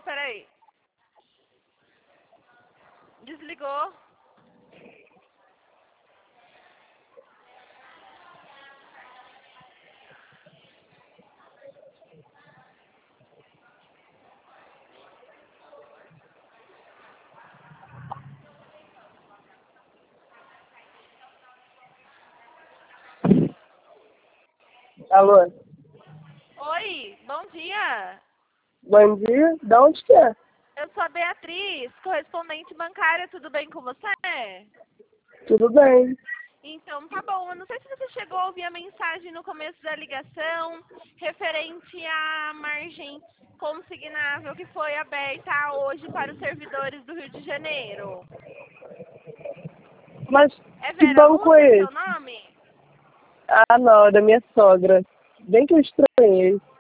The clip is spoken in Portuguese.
peraí. Desligou. Alô? Oi, bom dia. Bom dia. Da onde que é? Eu sou a Beatriz, correspondente bancária, tudo bem com você? Tudo bem. Então, tá bom. Eu não sei se você chegou a ouvir a mensagem no começo da ligação referente à margem consignável que foi aberta hoje para os servidores do Rio de Janeiro. Mas É que Vera banco é Lúcia, seu esse? nome? Ah, não, é da minha sogra. Bem que eu estranhei.